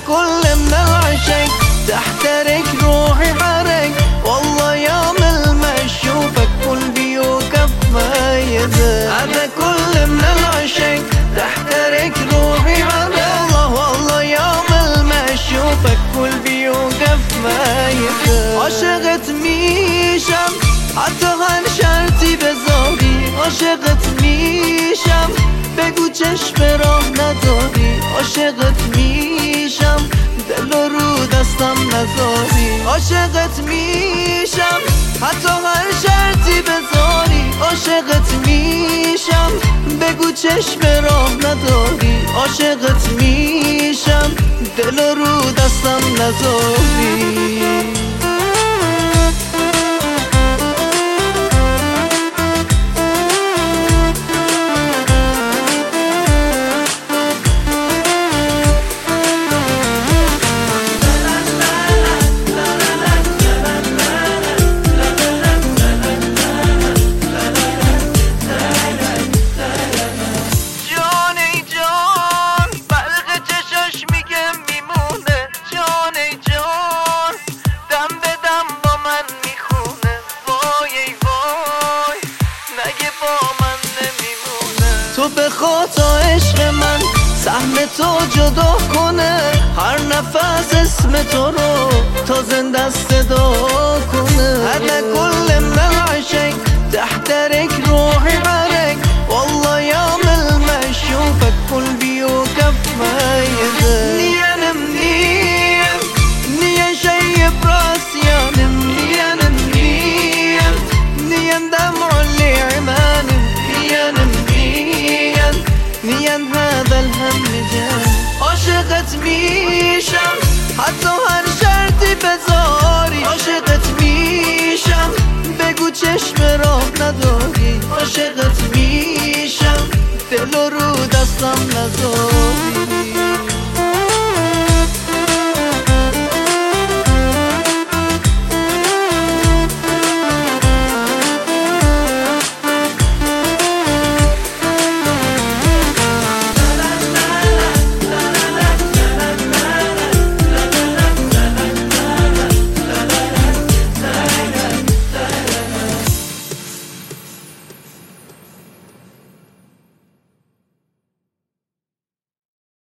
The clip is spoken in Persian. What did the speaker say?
كل من العشق تحترق روحي حرق، والله يوم المشوفك قلبي يوقف ما يدك. أنا كل من العشق تحترق روحي حرق، والله يوم المشوفك قلبي يوقف ما يدك. عاشقت میشم حتی هر شرطی بذاری، عاشقت میشم بگو چشم راه نداری، عاشقت میشم دل رو دستم نذاری، عاشقت میشم حتی هر شرطی بذاری، عاشقت میشم بگو چشم راه نداری، عاشقت میشم دل رو دستم نذاری. تو به خاطر عشق من سهم تو جدا کنه، هر نفس اسم تو رو تا زنده صدا کنه. انا كل من العشق تحترق روحي حرق، والله يوم المشوفك قلبي يوقف ما يدك. نيانم نيم نيان شيب راسي يانم نيانم نيم نيان دمع اللي عمانم نيانم نيان هذا الهم جان. عاشقت میشم حتی هر شرطی بذاری، عاشقت میشم بگو چشم راه نداری، عاشقت میشم دل رو دستم نذاری.